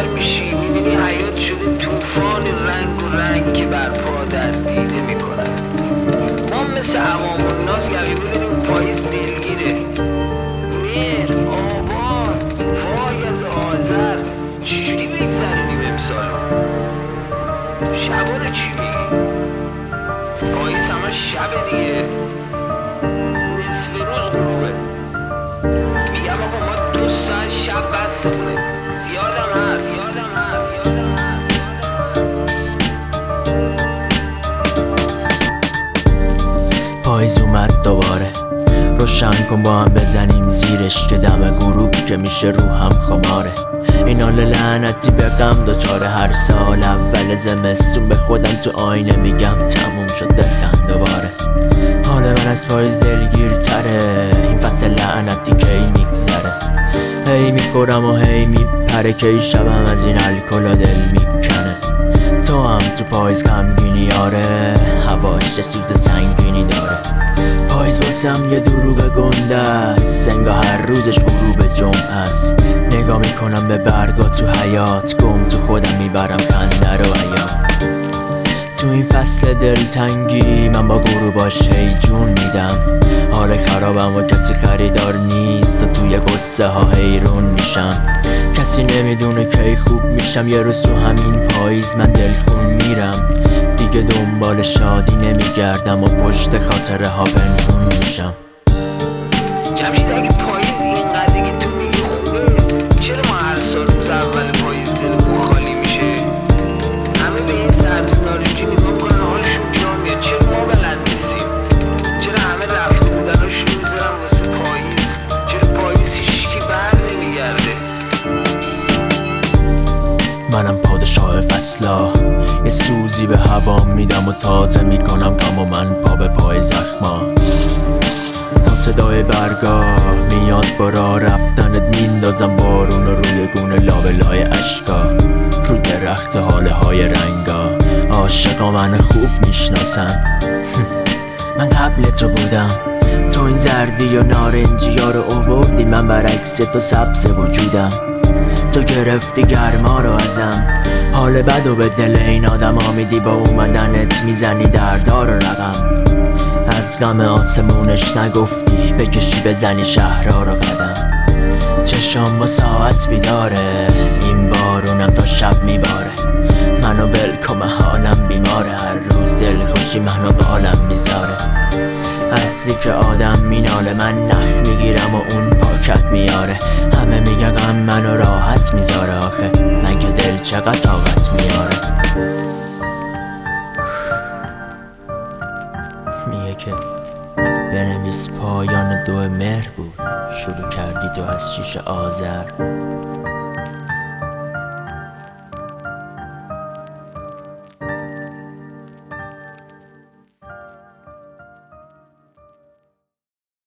بیدار میشی میبینی حیات شده طوفان رنگ و رنگ که برپا در دیده میکنن. ما مثل عوام الناس گوی بودیم پاییز دلگیره، مهر، آبان، وای از آذر چجوری بگذرونیم امسالو؟ شبا رو چی میگی؟ پاییز همه شب دیگه، نصف روز غروبه. میگم آقا ما 2 ساعت شب بستمونه، زیادم هست. پاییز اومد دوباره، روشن کن با هم بزنیم زیرش که دم غروب که میشه رو هم خماره. این حال لعنتی به غم دوچاره، هر سال اول زمستون به خودم تو آینه میگم تموم شد بخند دوباره. حال من از پاییز دلگیرتره، این فصل لعنتی کی میگذره. هی میخورم و هی میپره، کی شبم از این الکل دل میکنه. تو هم تو پاییز غمگینی آره، هواش سوز سنگینی داره. پاییز واسم یه دروغ گنده است، انگار هر روزش غروب جمعه است. نگاه میکنم به برگا تو حیات، گم تو خودم میبرم خنده رو حیات. تو این فصل دلتنگی من با غروباش هی جون میدم. حال خرابم و کسی خریدار نیست و توی قصه ها حیرون میشم. کسی نمیدونه کی خوب میشم، یه روز تو همین پاییز من دلخون میرم. دیگه دنبال شادی نمیگردم و پشت خاطره ها پنهون میشم. جمشید اگه پاییز اینقدر که تو میگی خوبه، چرا ما هر سال روز اول پاییز دلمون خالی میشه؟ همه به این ساعت نارنجی نگاه کنن حالشون جا میاد، چرا ما بلد نیستیم؟ چرا همه رفته بودناشون میذارن واسه پاییز؟ چرا پاییز هیچکی بر نمیگرده؟ منم پادشاه فصلا، یه سوزی به هوا میدم و تازه میکنم غم و من پا به پای زخما. تا صدای برگا میاد با راه رفتنت، میندازم بارون روی گونه لابلای اشکا. رو درخت حاله های رنگا عاشقا من خوب میشناسن. من قبل تو بودم، تو این زردی و نارنجی ها رو آوردی، من برعکس تو سبز وجودم. تو گرفتی گرما رو ازم، حال بد و به دل این آدم ها میدی، با اومدنت میزنی دردار و رقم. از غم آسمونش نگفتی بکشی بزنی شهرها رو قدم. چشام با ساعت بیداره، این بارونم تا شب میباره. منو ولکن من حالم بیماره، هر روز دل خوشی منو قالم میذاره. قصدی که آدم میناله، من نخ میگیرم و اون پاکت میاره. همه میگن غم منو راحت میذاره، آخه من که دل چقدر طاقت میاره. میگه که بنویس پایان 2 مهر بود، شروع کردی تو از 6 آذر.